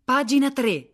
Pagina 3.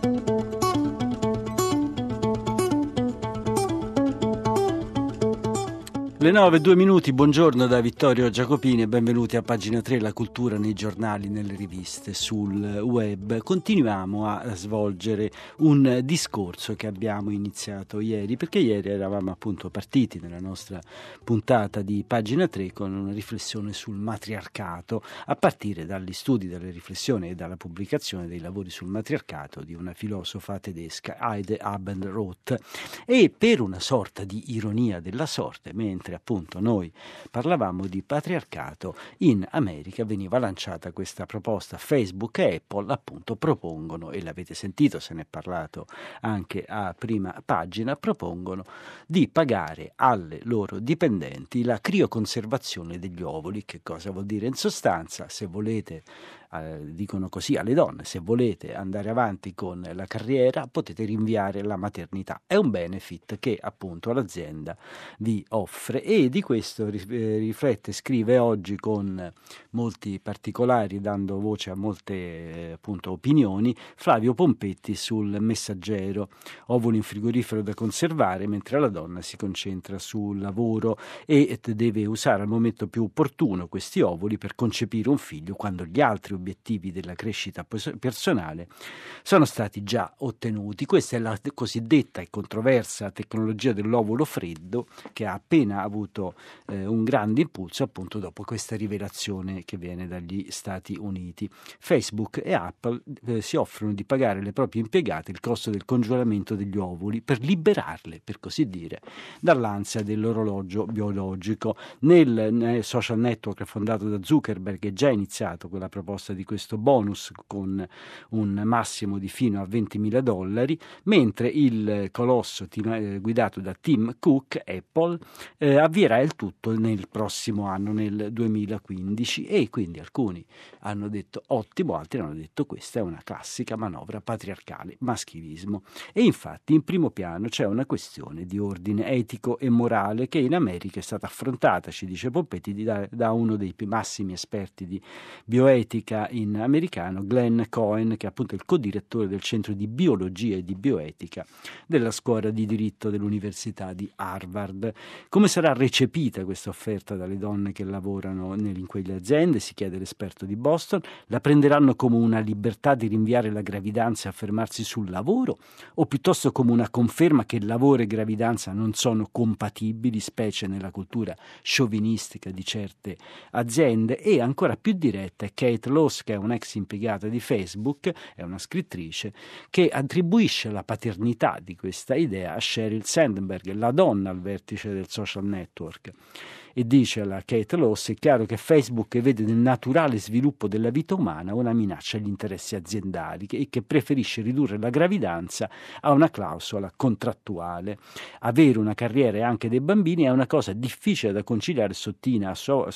Le 9:02, buongiorno da Vittorio Giacopini e benvenuti a Pagina 3, la cultura nei giornali, nelle riviste, sul web. Continuiamo a svolgere un discorso che abbiamo iniziato ieri, perché ieri eravamo appunto partiti nella nostra puntata di Pagina 3 con una riflessione sul matriarcato, a partire dagli studi, dalle riflessioni e dalla pubblicazione dei lavori sul matriarcato di una filosofa tedesca, Heide Abendroth. E per una sorta di ironia della sorte, mentre appunto noi parlavamo di patriarcato, in America veniva lanciata questa proposta. Facebook e Apple appunto propongono, e l'avete sentito, se ne è parlato anche a prima pagina, propongono di pagare alle loro dipendenti la crioconservazione degli ovuli. Che cosa vuol dire? In sostanza, se volete, dicono così alle donne, se volete andare avanti con la carriera potete rinviare la maternità. È un benefit che appunto l'azienda vi offre, e di questo riflette, scrive oggi con molti particolari, dando voce a molte appunto opinioni, Flavio Pompetti sul Messaggero. Ovuli in frigorifero da conservare, mentre la donna si concentra sul lavoro e deve usare al momento più opportuno questi ovuli per concepire un figlio, quando gli altri obiettivi della crescita personale sono stati già ottenuti. Questa è la cosiddetta e controversa tecnologia dell'ovulo freddo, che ha appena avuto un grande impulso appunto dopo questa rivelazione che viene dagli Stati Uniti. Facebook e Apple si offrono di pagare alle proprie impiegate il costo del congelamento degli ovuli per liberarle, per così dire, dall'ansia dell'orologio biologico. Nel social network fondato da Zuckerberg è già iniziato quella proposta di questo bonus con un massimo di fino a $20.000, mentre il colosso guidato da Tim Cook, Apple, avvierà il tutto nel prossimo anno, nel 2015, e quindi alcuni hanno detto ottimo, altri hanno detto questa è una classica manovra patriarcale, maschilismo. E infatti in primo piano c'è una questione di ordine etico e morale che in America è stata affrontata, ci dice Pompetti, da uno dei più massimi esperti di bioetica in americano, Glenn Cohen, che è appunto il co-direttore del Centro di Biologia e di Bioetica della Scuola di Diritto dell'Università di Harvard. Come sarà recepita questa offerta dalle donne che lavorano in quelle aziende, si chiede l'esperto di Boston. La prenderanno come una libertà di rinviare la gravidanza e affermarsi sul lavoro, o piuttosto come una conferma che lavoro e gravidanza non sono compatibili, specie nella cultura sciovinistica di certe aziende? E ancora più diretta è Kate Loss, che è un'ex impiegata di Facebook, è una scrittrice, che attribuisce la paternità di questa idea a Sheryl Sandberg, la donna al vertice del social network. E dice alla Kate Loss: è chiaro che Facebook vede nel naturale sviluppo della vita umana una minaccia agli interessi aziendali e che preferisce ridurre la gravidanza a una clausola contrattuale. Avere una carriera e anche dei bambini è una cosa difficile da conciliare, sottolinea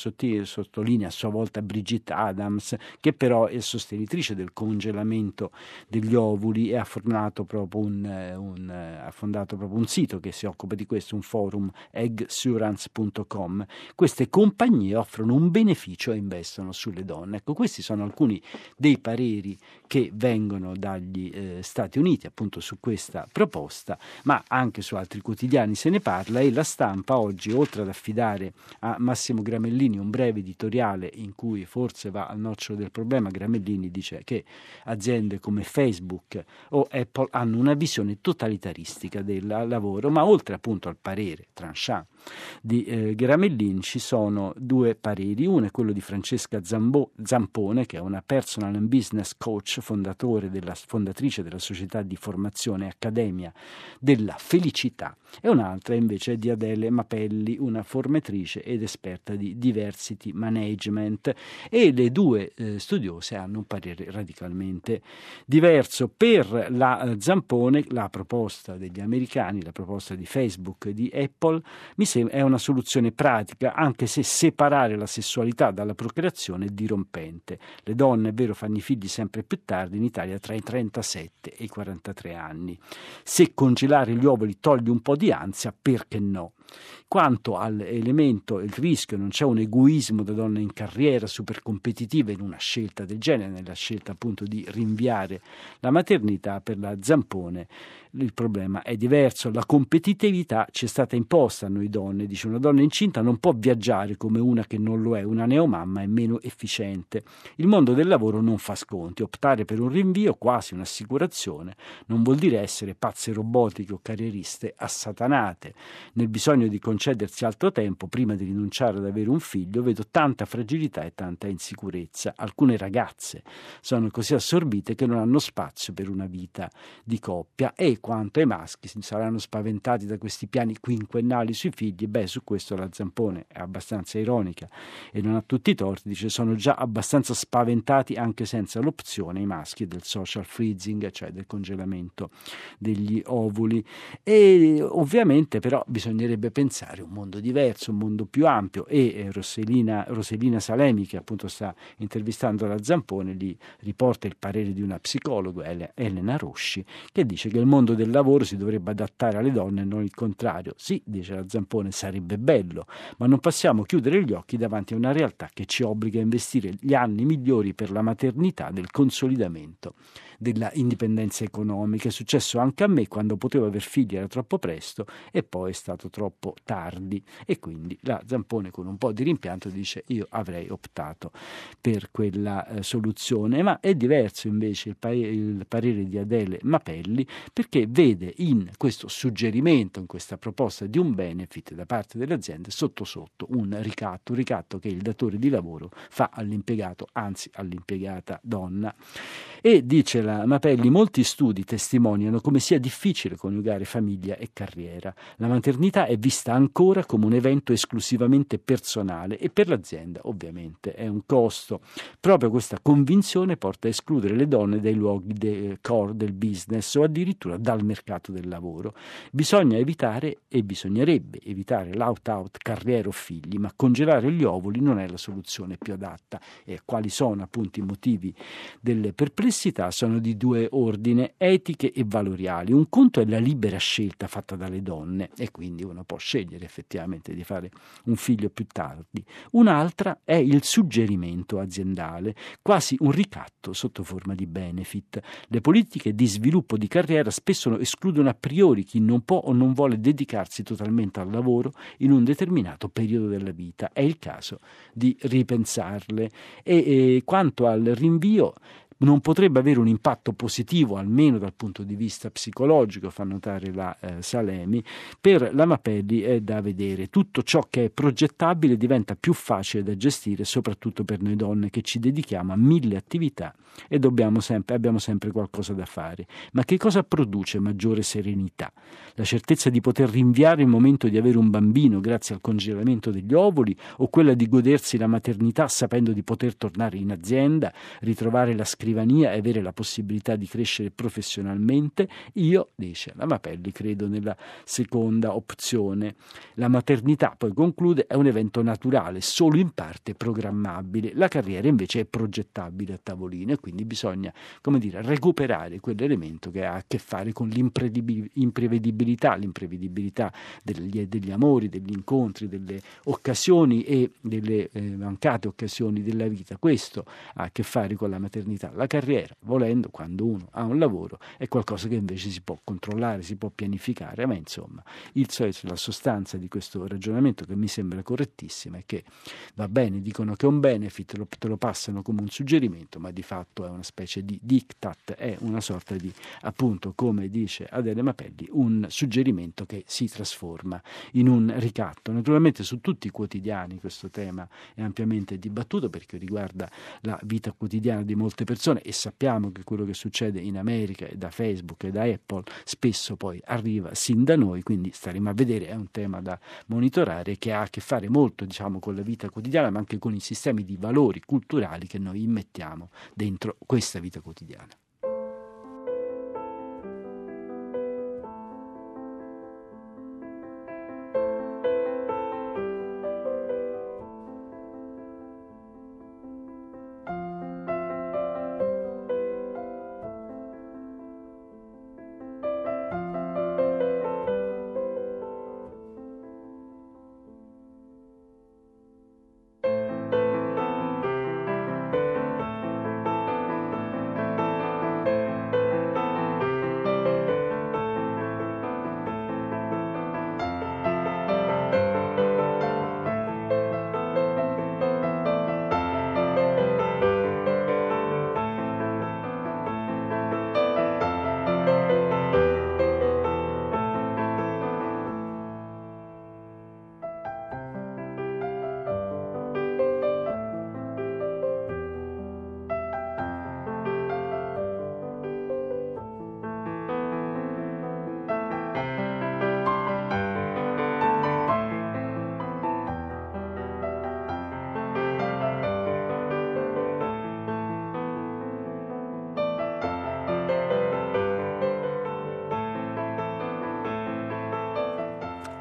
a sua volta Bridget Adams, che però è sostenitrice del congelamento degli ovuli e ha fondato proprio un sito che si occupa di questo, un forum, eggsurance.com. Queste compagnie offrono un beneficio e investono sulle donne. Ecco, questi sono alcuni dei pareri che vengono dagli Stati Uniti appunto su questa proposta, ma anche su altri quotidiani se ne parla, e La Stampa oggi, oltre ad affidare a Massimo Gramellini un breve editoriale in cui forse va al nocciolo del problema, Gramellini dice che aziende come Facebook o Apple hanno una visione totalitaristica del lavoro, ma oltre appunto al parere tranchant di Gramellini ci sono due pareri. Uno è quello di Francesca Zampone, che è una personal and business coach, fondatrice della società di formazione Accademia della Felicità, e un'altra invece è di Adele Mapelli, una formatrice ed esperta di diversity management, e le due studiose hanno un parere radicalmente diverso. Per la Zampone la proposta degli americani, la proposta di Facebook e di Apple, mi sembra è una soluzione pratica, anche se separare la sessualità dalla procreazione è dirompente. Le donne, è vero, fanno i figli sempre più tardi, in Italia tra i 37 e i 43 anni. Se congelare gli ovuli toglie un po' di ansia, perché no? Quanto all'elemento, il rischio, non c'è un egoismo da donna in carriera super competitiva in una scelta del genere, nella scelta appunto di rinviare la maternità. Per la Zampone il problema è diverso, la competitività ci è stata imposta a noi donne, dice una donna incinta non può viaggiare come una che non lo è, una neomamma è meno efficiente. Il mondo del lavoro non fa sconti, optare per un rinvio, quasi un'assicurazione, non vuol dire essere pazze robotiche o carrieriste assatanate. Nel bisogno di concedersi altro tempo prima di rinunciare ad avere un figlio vedo tanta fragilità e tanta insicurezza. Alcune ragazze sono così assorbite che non hanno spazio per una vita di coppia. E quanto ai maschi, si saranno spaventati da questi piani quinquennali sui figli, su questo la Zampone è abbastanza ironica e non ha tutti i torti, dice sono già abbastanza spaventati anche senza l'opzione i maschi del social freezing, cioè del congelamento degli ovuli. E ovviamente però bisognerebbe pensare un mondo diverso, un mondo più ampio, e Roselina Salemi, che appunto sta intervistando la Zampone, lì riporta il parere di una psicologa, Elena Rosci, che dice che il mondo del lavoro si dovrebbe adattare alle donne e non il contrario. Sì, dice la Zampone, sarebbe bello, ma non possiamo chiudere gli occhi davanti a una realtà che ci obbliga a investire gli anni migliori per la maternità del consolidamento della indipendenza economica. È successo anche a me, quando potevo aver figli era troppo presto e poi è stato troppo tardi, e quindi la Zampone con un po' di rimpianto dice io avrei optato per quella soluzione. Ma è diverso invece il parere di Adele Mapelli, perché vede in questo suggerimento, in questa proposta di un benefit da parte delle aziende sotto sotto un ricatto che il datore di lavoro fa all'impiegato, anzi all'impiegata donna. E dice la Mapelli, molti studi testimoniano come sia difficile coniugare famiglia e carriera. La maternità è vista ancora come un evento esclusivamente personale e per l'azienda ovviamente è un costo. Proprio questa convinzione porta a escludere le donne dai luoghi core del business o addirittura dal mercato del lavoro. Bisogna evitare e bisognerebbe evitare l'out-out carriera o figli, ma congelare gli ovuli non è la soluzione più adatta. E quali sono appunto i motivi delle perplessità? Sono di due ordini, etiche e valoriali. Un conto è la libera scelta fatta dalle donne e quindi uno può scegliere effettivamente di fare un figlio più tardi. Un'altra è il suggerimento aziendale, quasi un ricatto sotto forma di benefit. Le politiche di sviluppo di carriera spesso escludono a priori chi non può o non vuole dedicarsi totalmente al lavoro in un determinato periodo della vita. È il caso di ripensarle. E quanto al rinvio, non potrebbe avere un impatto positivo, almeno dal punto di vista psicologico, fa notare la Salemi. Per la Mapelli è da vedere. Tutto ciò che è progettabile diventa più facile da gestire, soprattutto per noi donne che ci dedichiamo a 1000 attività e abbiamo sempre qualcosa da fare. Ma che cosa produce maggiore serenità? La certezza di poter rinviare il momento di avere un bambino grazie al congelamento degli ovuli, o quella di godersi la maternità sapendo di poter tornare in azienda, ritrovare la scrivania e avere la possibilità di crescere professionalmente? Io, dice la Mapelli, credo nella seconda opzione. La maternità, poi conclude, è un evento naturale, solo in parte programmabile. La carriera invece è progettabile a tavolino e quindi bisogna, recuperare quell'elemento che ha a che fare con l'imprevedibilità degli amori, degli incontri, delle occasioni e delle mancate occasioni della vita. Questo ha a che fare con la maternità. La carriera, volendo, quando uno ha un lavoro, è qualcosa che invece si può controllare, si può pianificare, ma insomma la sostanza di questo ragionamento, che mi sembra correttissima, è che va bene, dicono che è un benefit, te lo passano come un suggerimento, ma di fatto è una specie di diktat, è una sorta di, appunto, come dice Adele Mapelli, un suggerimento che si trasforma in un ricatto. Naturalmente su tutti i quotidiani questo tema è ampiamente dibattuto, perché riguarda la vita quotidiana di molte persone, e sappiamo che quello che succede in America e da Facebook e da Apple spesso poi arriva sin da noi, quindi staremo a vedere. È un tema da monitorare che ha a che fare molto, con la vita quotidiana, ma anche con i sistemi di valori culturali che noi immettiamo dentro questa vita quotidiana.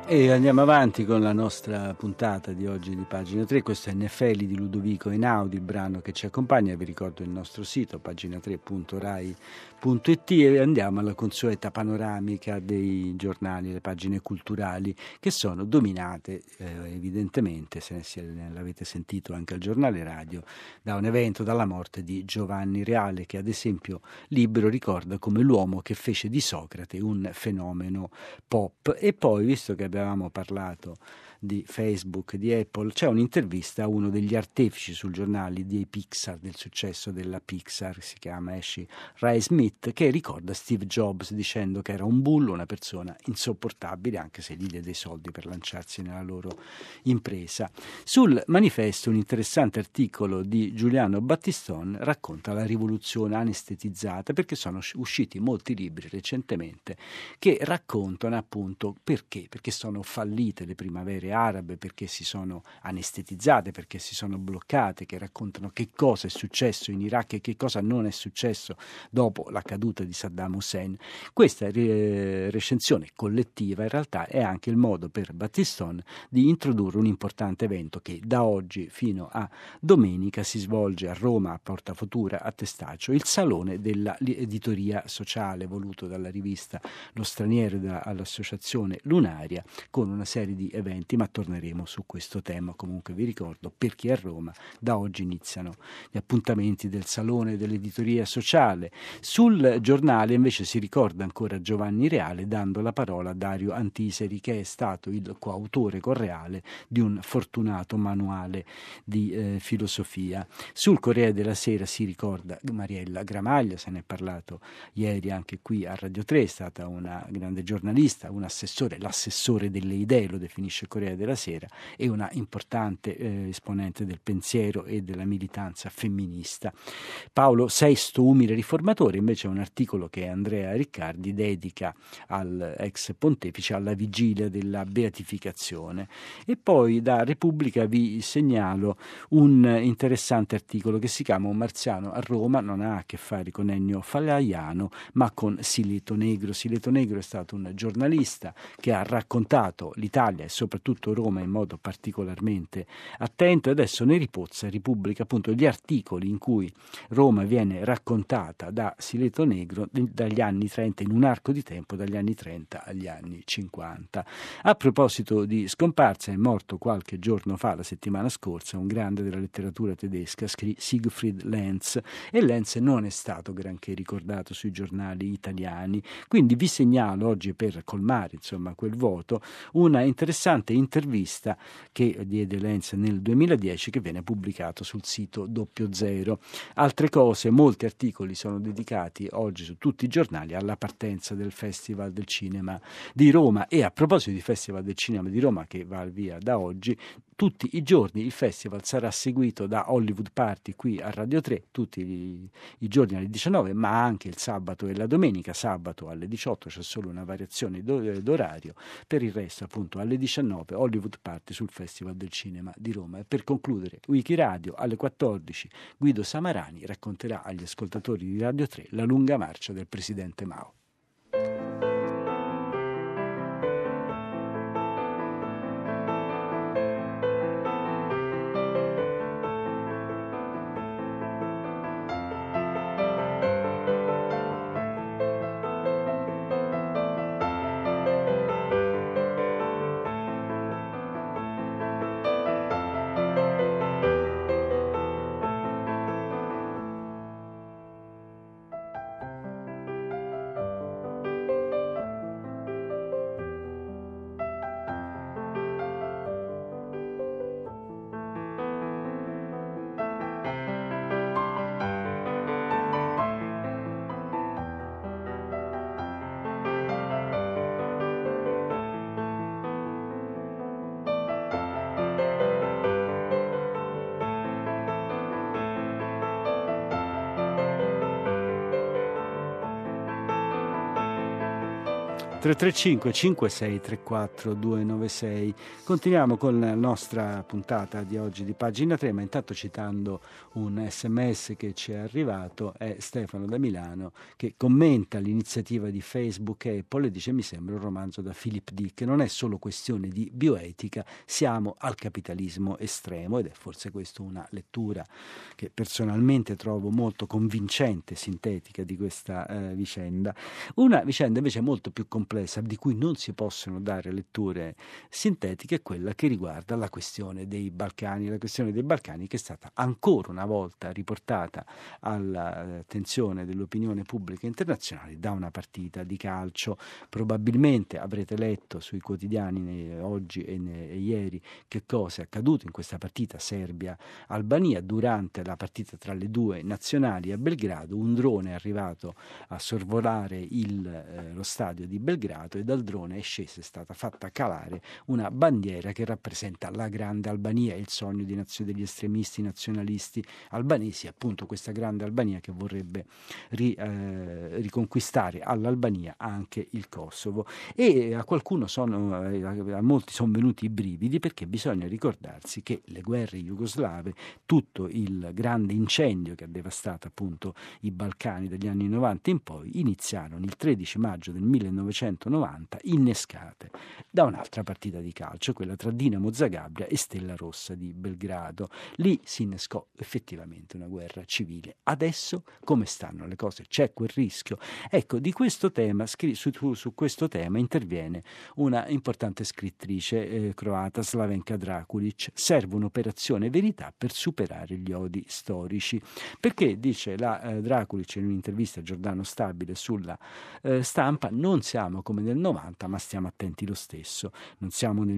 E andiamo avanti con la nostra puntata di oggi di Pagina 3. Questo è Nefeli di Ludovico Einaudi, il brano che ci accompagna. Vi ricordo il nostro sito pagina3.rai.it e andiamo alla consueta panoramica dei giornali, le pagine culturali che sono dominate evidentemente, se l'avete sentito anche al giornale radio, da un evento, dalla morte di Giovanni Reale, che ad esempio Libero ricorda come l'uomo che fece di Socrate un fenomeno pop. E poi, visto che abbiamo parlato di Facebook, di Apple, c'è un'intervista a uno degli artefici sul giornale di Pixar, del successo della Pixar, si chiama Ray Smith, che ricorda Steve Jobs dicendo che era un bullo, una persona insopportabile, anche se gli diede dei soldi per lanciarsi nella loro impresa. Sul Manifesto un interessante articolo di Giuliano Battiston racconta la rivoluzione anestetizzata, perché sono usciti molti libri recentemente che raccontano appunto perché sono fallite le primavere arabe, perché si sono anestetizzate, perché si sono bloccate, che raccontano che cosa è successo in Iraq e che cosa non è successo dopo la caduta di Saddam Hussein. Questa recensione collettiva in realtà è anche il modo per Battiston di introdurre un importante evento che da oggi fino a domenica si svolge a Roma, a Porta Futura, a Testaccio, il Salone dell'Editoria Sociale voluto dalla rivista Lo Straniero e all'Associazione Lunaria, con una serie di eventi, ma torneremo su questo tema. Comunque vi ricordo, per chi è a Roma, da oggi iniziano gli appuntamenti del Salone dell'Editoria Sociale. Sul giornale invece si ricorda ancora Giovanni Reale, dando la parola a Dario Antiseri, che è stato il coautore con Reale di un fortunato manuale di filosofia. Sul Corriere della Sera si ricorda Mariella Gramaglia, se ne è parlato ieri anche qui a Radio 3, è stata una grande giornalista, un assessore, l'assessore delle idee, lo definisce il Corriere della Sera, e una importante esponente del pensiero e della militanza femminista. Paolo VI, umile riformatore, invece è un articolo che Andrea Riccardi dedica all'ex pontefice alla vigilia della beatificazione. E poi da Repubblica vi segnalo un interessante articolo che si chiama Un marziano a Roma, non ha a che fare con Ennio Falaiano ma con Sileto Negro. Sileto Negro è stato un giornalista che ha raccontato l'Italia e soprattutto Roma in modo particolarmente attento, e adesso ne ripozza Repubblica appunto gli articoli in cui Roma viene raccontata da Sileto Negro dagli anni 30, in un arco di tempo dagli anni 30 agli anni 50. A proposito di scomparsa, è morto qualche giorno fa, la settimana scorsa, un grande della letteratura tedesca, Siegfried Lenz, e Lenz non è stato granché ricordato sui giornali italiani, quindi vi segnalo oggi, per colmare insomma quel vuoto, una interessante intervista che diede Lenz nel 2010, che viene pubblicato sul sito 00. Altre cose, molti articoli sono dedicati oggi su tutti i giornali alla partenza del Festival del Cinema di Roma. E a proposito di Festival del Cinema di Roma, che va al via da oggi, tutti i giorni il festival sarà seguito da Hollywood Party qui a Radio 3, tutti i giorni alle 19, ma anche il sabato e la domenica. Sabato alle 18 c'è solo una variazione d'orario, per il resto appunto alle 19 Hollywood Party sul Festival del Cinema di Roma. E per concludere, Wikiradio alle 14, Guido Samarani racconterà agli ascoltatori di Radio 3 la lunga marcia del presidente Mao. 335 5634 296. Continuiamo con la nostra puntata di oggi di Pagina 3, ma intanto citando un SMS che ci è arrivato, è Stefano da Milano che commenta l'iniziativa di Facebook e Apple e dice: mi sembra un romanzo da Philip Dick, non è solo questione di bioetica, siamo al capitalismo estremo, ed è forse questa una lettura che personalmente trovo molto convincente, sintetica di questa vicenda. Una vicenda invece molto più complessa, di cui non si possono dare letture sintetiche, è quella che riguarda la questione dei Balcani, che è stata ancora una volta riportata all'attenzione dell'opinione pubblica internazionale da una partita di calcio. Probabilmente avrete letto sui quotidiani oggi e ieri che cosa è accaduto in questa partita Serbia-Albania. Durante la partita tra le due nazionali a Belgrado, un drone è arrivato a sorvolare lo stadio di Belgrado, e dal drone è scesa, è stata fatta calare una bandiera che rappresenta la grande Albania, il sogno degli estremisti nazionalisti albanesi, appunto questa grande Albania che vorrebbe riconquistare all'Albania anche il Kosovo. E a molti sono venuti i brividi, perché bisogna ricordarsi che le guerre jugoslave, tutto il grande incendio che ha devastato appunto i Balcani dagli anni 90 in poi, iniziarono il 13 maggio del 1990, innescate da un'altra partita di calcio, quella tra Dinamo Zagabria e Stella Rossa di Belgrado. Lì si innescò effettivamente una guerra civile. Adesso come stanno le cose? C'è quel rischio? Ecco, di questo tema, su questo tema interviene una importante scrittrice croata, Slavenka Drakulic. Serve un'operazione verità per superare gli odi storici, perché dice la Drakulic in un'intervista a Giordano Stabile sulla Stampa: non siamo come nel 90, ma stiamo attenti lo stesso. Non siamo nel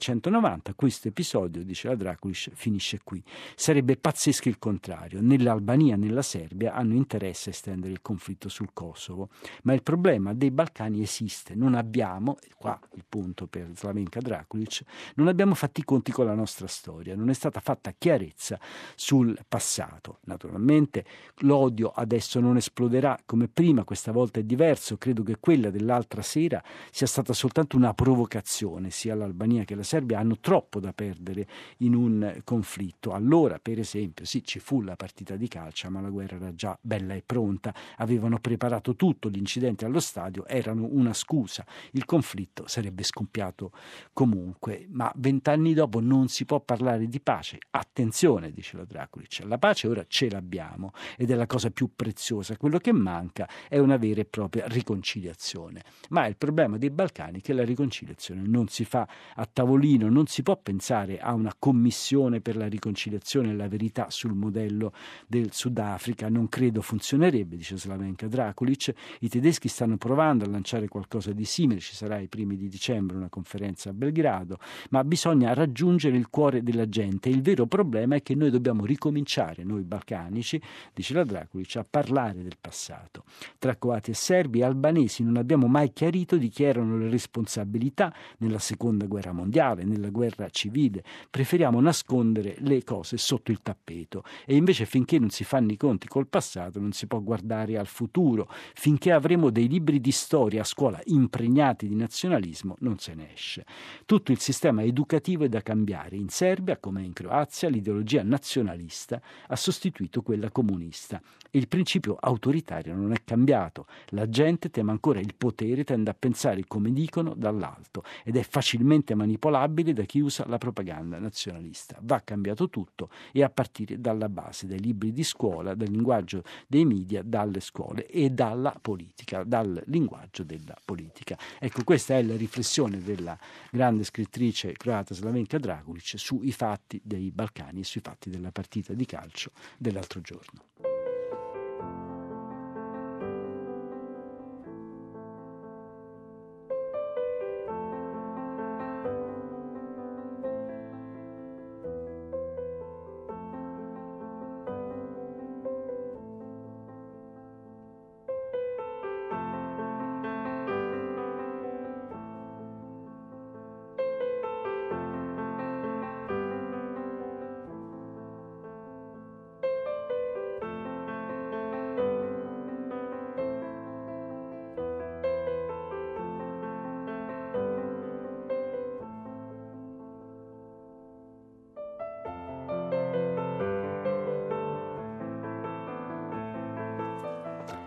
1990, questo episodio, dice la Drakulic, finisce qui. Sarebbe pazzesco il contrario. Nell'Albania e nella Serbia hanno interesse a estendere il conflitto sul Kosovo, ma il problema dei Balcani esiste. Non abbiamo, qua il punto per Slavenka Drakulic, non abbiamo fatti i conti con la nostra storia, non è stata fatta chiarezza sul passato. Naturalmente l'odio adesso non esploderà come prima, questa volta è diverso. Credo che quella dell'altra sera sia stata soltanto una provocazione. Sia l'Albania che la Serbia hanno troppo da perdere in un conflitto. Allora, per esempio, sì, ci fu la partita di calcio, ma la guerra era già bella e pronta, avevano preparato tutto, gli incidenti allo stadio erano una scusa, il conflitto sarebbe scoppiato comunque. Ma 20 anni dopo non si può parlare di pace. Attenzione, dice la Drakulic, la pace ora ce l'abbiamo ed è la cosa più preziosa. Quello che manca è una vera e propria riconciliazione. Ma il problema dei Balcani è che la riconciliazione non si fa a tavolino, non si può pensare a una commissione per la riconciliazione e la verità sul modello del Sudafrica. Non credo funzionerebbe, dice Slavenka Drakulic. I tedeschi stanno provando a lanciare qualcosa di simile, ci sarà ai primi di dicembre una conferenza a Belgrado, ma bisogna raggiungere il cuore della gente. Il vero problema è che noi dobbiamo ricominciare, noi balcanici, dice la Drakulic, a parlare del passato. Tra croati e serbi e albanesi non abbiamo mai chiarito di chi erano le responsabilità nella seconda guerra mondiale, nella guerra civile. Preferiamo nascondere le cose sotto il tappeto, e invece finché non si fanno i conti col passato non si può guardare al futuro. Finché avremo dei libri di storia a scuola impregnati di nazionalismo non se ne esce. Tutto il sistema educativo è da cambiare. In Serbia, come in Croazia, l'ideologia nazionalista ha sostituito quella comunista e il principio autoritario non è cambiato. La gente teme ancora il potere, tende a pensare come dicono dall'alto ed è facilmente manipolabile da chi usa la propaganda nazionalista. Va cambiato tutto, e a partire dalla base, dai libri di scuola, dal linguaggio dei media, dalle scuole e dalla politica, dal linguaggio della politica. Ecco, questa è la riflessione della grande scrittrice croata Slavenka Drakulic sui fatti dei Balcani e sui fatti della partita di calcio dell'altro giorno.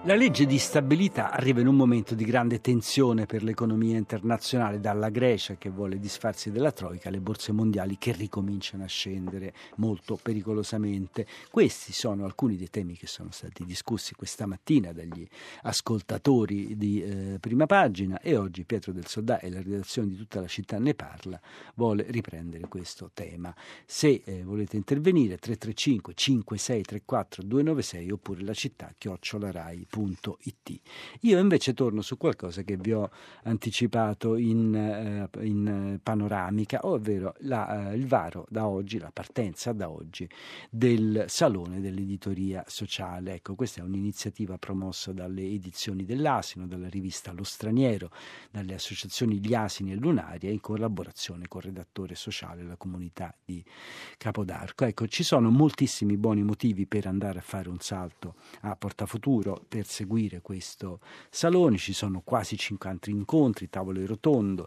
La legge di stabilità arriva in un momento di grande tensione per l'economia internazionale, dalla Grecia che vuole disfarsi della Troica alle borse mondiali che ricominciano a scendere molto pericolosamente. Questi sono alcuni dei temi che sono stati discussi questa mattina dagli ascoltatori di Prima Pagina, e oggi Pietro del Soldà e la redazione di Tutta la città ne parla vuole riprendere questo tema. Se volete intervenire, 335 5634 296 oppure la città@rai.it. Io invece torno su qualcosa che vi ho anticipato in panoramica, ovvero il varo da oggi, la partenza da oggi del Salone dell'Editoria Sociale. Ecco, questa è un'iniziativa promossa dalle edizioni dell'Asino, dalla rivista Lo Straniero, dalle associazioni Gli Asini e Lunaria, in collaborazione con il redattore sociale, la comunità di Capodarco. Ecco, ci sono moltissimi buoni motivi per andare a fare un salto a Portafuturo per seguire questo salone. Ci sono quasi 50 incontri, tavole rotondo,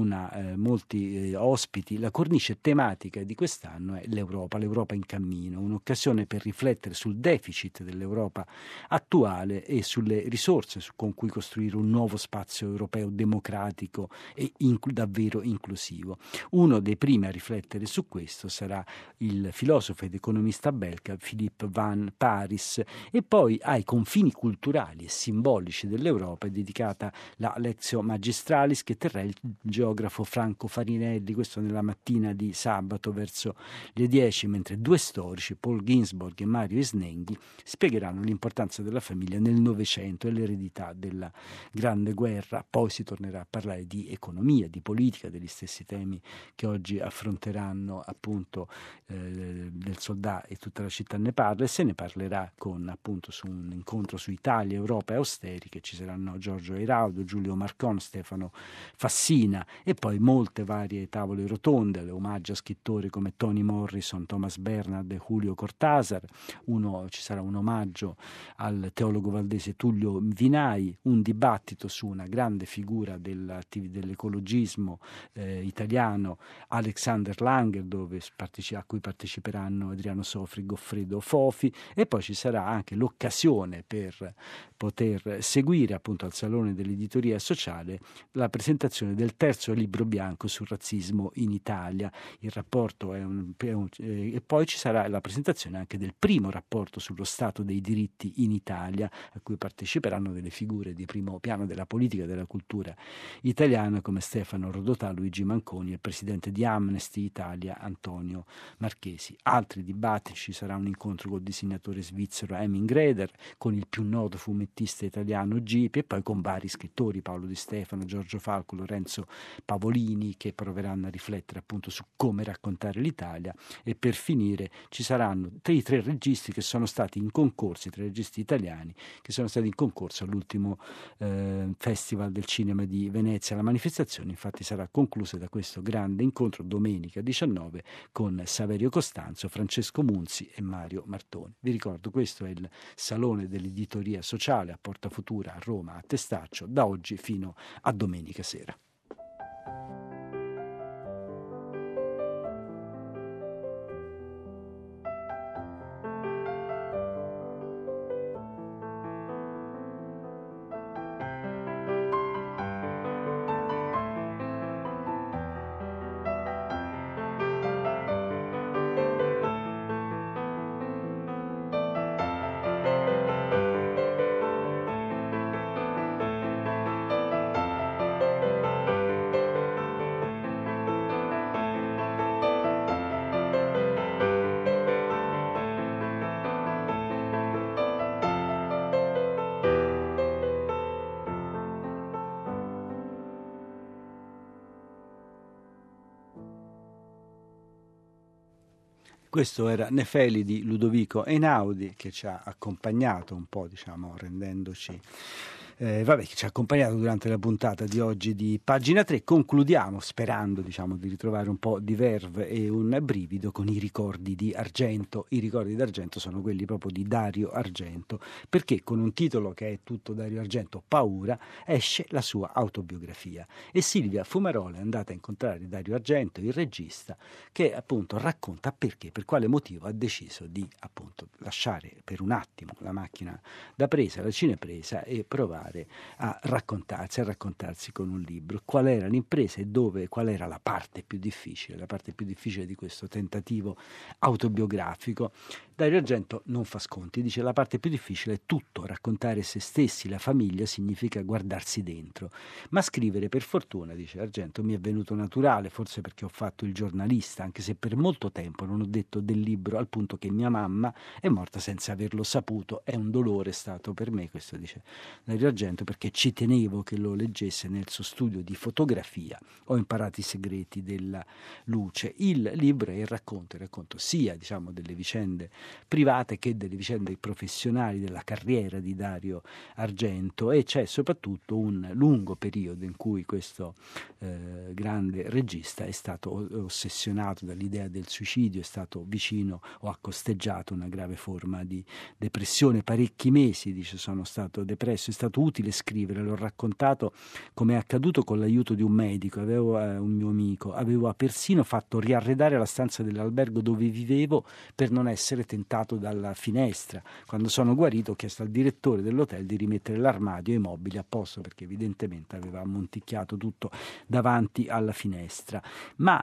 molti ospiti. La cornice tematica di quest'anno è l'Europa in cammino, un'occasione per riflettere sul deficit dell'Europa attuale e sulle risorse con cui costruire un nuovo spazio europeo democratico e davvero inclusivo. Uno dei primi a riflettere su questo sarà il filosofo ed economista belga Philippe Van Parijs, e poi ai confini culturali e simbolici dell'Europa è dedicata la Lectio Magistralis che terrà il geografo Franco Farinelli, questo nella mattina di sabato verso le 10, mentre due storici, Paul Ginsborg e Mario Isnenghi, spiegheranno l'importanza della famiglia nel Novecento e l'eredità della Grande Guerra. Poi si tornerà a parlare di economia, di politica, degli stessi temi che oggi affronteranno appunto del Soldà e Tutta la città ne parla, e se ne parlerà su un incontro su Italia, Europa e Austeri, che ci saranno Giorgio Airaudo, Giulio Marcon, Stefano Fassina, e poi molte varie tavole rotonde, le omaggi a scrittori come Toni Morrison, Thomas Bernhard e Julio Cortázar. Ci sarà un omaggio al teologo valdese Tullio Vinai, un dibattito su una grande figura dell'ecologismo italiano, Alexander Langer, a cui parteciperanno Adriano Sofri, Goffredo Fofi, e poi ci sarà anche l'occasione per poter seguire appunto al Salone dell'Editoria Sociale la presentazione del terzo libro bianco sul razzismo in Italia. Il rapporto e poi ci sarà la presentazione anche del primo rapporto sullo stato dei diritti in Italia, a cui parteciperanno delle figure di primo piano della politica e della cultura italiana come Stefano Rodotà, Luigi Manconi e il presidente di Amnesty Italia Antonio Marchesi. Altri dibattiti: ci sarà un incontro col disegnatore svizzero Emin Greder, con il più noto fumettista italiano Gipi, e poi con vari scrittori, Paolo Di Stefano, Giorgio Falco, Lorenzo Pavolini, che proveranno a riflettere appunto su come raccontare l'Italia. E per finire ci saranno i tre registi che sono stati in concorso, i tre registi italiani che sono stati in concorso all'ultimo Festival del Cinema di Venezia. La manifestazione infatti sarà conclusa da questo grande incontro domenica 19 con Saverio Costanzo, Francesco Munzi e Mario Martoni. Vi ricordo, questo è il Salone dell'Editoria Sociale a Porta Futura a Roma, a Testaccio, da oggi fino a domenica sera. Questo era Nefeli di Ludovico Einaudi, che ci ha accompagnato un po', rendendoci che ci ha accompagnato durante la puntata di oggi di Pagina 3. Concludiamo sperando, diciamo, di ritrovare un po' di verve e un brivido con i ricordi di Argento. I ricordi d'Argento sono quelli proprio di Dario Argento, perché con un titolo che è tutto Dario Argento, Paura, esce la sua autobiografia. E Silvia Fumarola è andata a incontrare Dario Argento, il regista, che appunto racconta perché, per quale motivo ha deciso di appunto lasciare per un attimo la macchina da presa, la cinepresa, e provare a raccontarsi con un libro. Qual era l'impresa e qual era la parte più difficile di questo tentativo autobiografico. Dario Argento non fa sconti, dice: la parte più difficile è tutto, raccontare se stessi, la famiglia, significa guardarsi dentro. Ma scrivere, per fortuna, dice Argento, mi è venuto naturale, forse perché ho fatto il giornalista, anche se per molto tempo non ho detto del libro, al punto che mia mamma è morta senza averlo saputo. È un dolore stato per me, questo dice Dario Argento, perché ci tenevo che lo leggesse nel suo studio di fotografia. Ho imparato i segreti della luce. Il libro è il racconto sia, diciamo, delle vicende private che delle vicende professionali, della carriera di Dario Argento, e c'è soprattutto un lungo periodo in cui questo grande regista è stato ossessionato dall'idea del suicidio, è stato vicino o ha costeggiato una grave forma di depressione. Parecchi mesi, dice, sono stato depresso, è stato utile scrivere, l'ho raccontato come è accaduto con l'aiuto di un medico, avevo un mio amico, aveva persino fatto riarredare la stanza dell'albergo dove vivevo per non essere tentato dalla finestra. Quando sono guarito ho chiesto al direttore dell'hotel di rimettere l'armadio e i mobili a posto, perché evidentemente aveva ammonticchiato tutto davanti alla finestra. Ma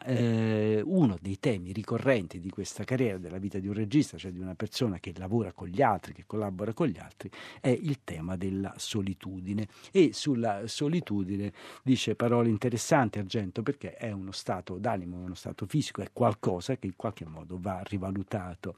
uno dei temi ricorrenti di questa carriera, della vita di un regista, cioè di una persona che lavora con gli altri, che collabora con gli altri, è il tema della solitudine. E sulla solitudine dice parole interessanti Argento, perché è uno stato d'animo, uno stato fisico, è qualcosa che in qualche modo va rivalutato.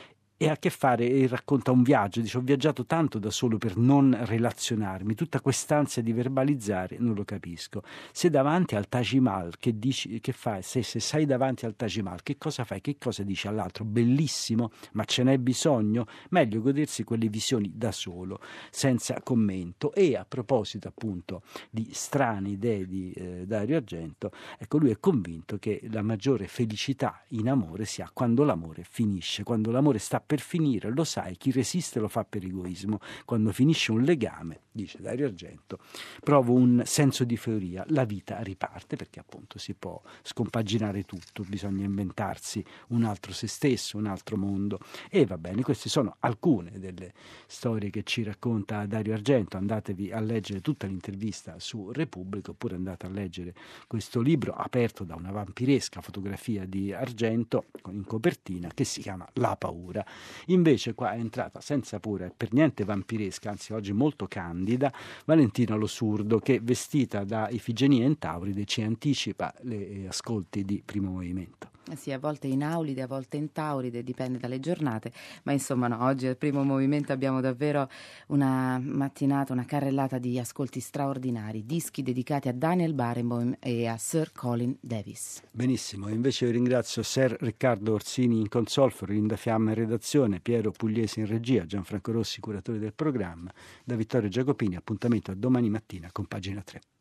E ha a che fare, e racconta un viaggio, dice: ho viaggiato tanto da solo per non relazionarmi, tutta quest'ansia di verbalizzare non lo capisco. Se davanti al Taj Mahal, che dici, che fai? Se sei davanti al Taj Mahal, che cosa fai? Che cosa dici all'altro? Bellissimo, ma ce n'è bisogno? Meglio godersi quelle visioni da solo, senza commento. E a proposito appunto di strane idee di Dario Argento, ecco, lui è convinto che la maggiore felicità in amore sia quando l'amore finisce, quando l'amore sta per finire. Lo sai, chi resiste lo fa per egoismo. Quando finisce un legame, dice Dario Argento, provo un senso di euforia, la vita riparte, perché appunto si può scompaginare tutto, bisogna inventarsi un altro se stesso, un altro mondo. E va bene, queste sono alcune delle storie che ci racconta Dario Argento. Andatevi a leggere tutta l'intervista su Repubblica, oppure andate a leggere questo libro aperto da una vampiresca fotografia di Argento in copertina, che si chiama La paura. Invece qua è entrata senza paura, per niente vampiresca, anzi oggi molto candida, Valentina Lo Surdo, che vestita da Ifigenia in Tauride ci anticipa le ascolti di Primo Movimento. Sì, a volte in Aulide, a volte in Tauride, dipende dalle giornate, ma insomma no, oggi al Primo Movimento abbiamo davvero una mattinata, una carrellata di ascolti straordinari, dischi dedicati a Daniel Barenboim e a Sir Colin Davis. Benissimo, invece io ringrazio Ser Riccardo Orsini in console, Florinda Fiamma in redazione, Piero Pugliese in regia, Gianfranco Rossi curatore del programma, da Vittorio Giacopini. Appuntamento a domani mattina con Pagina 3.